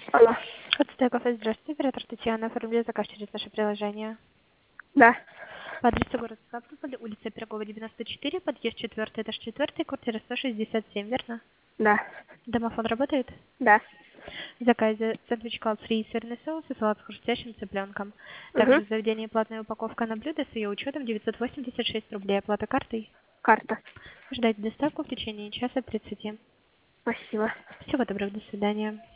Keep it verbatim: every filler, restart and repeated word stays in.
Алло. Отстая кафе, здравствуйте, оператор Татьяна, оформляю заказ через наше приложение. Да. По адресу город Ставрополь, улица Пирогова, девяносто четыре, подъезд четвертый, этаж четвертый, квартира сто шестьдесят семь, верно? Да. Домофон работает? Да. В заказе сэндвич клаб фри, сырный соус и салат с хрустящим цыпленком. Угу. Также в заведении платная упаковка на блюдо с ее учетом девятьсот восемьдесят шесть рублей. Оплата картой. Карта. Ждать доставку в течение часа тридцати. Спасибо. Всего доброго, до свидания.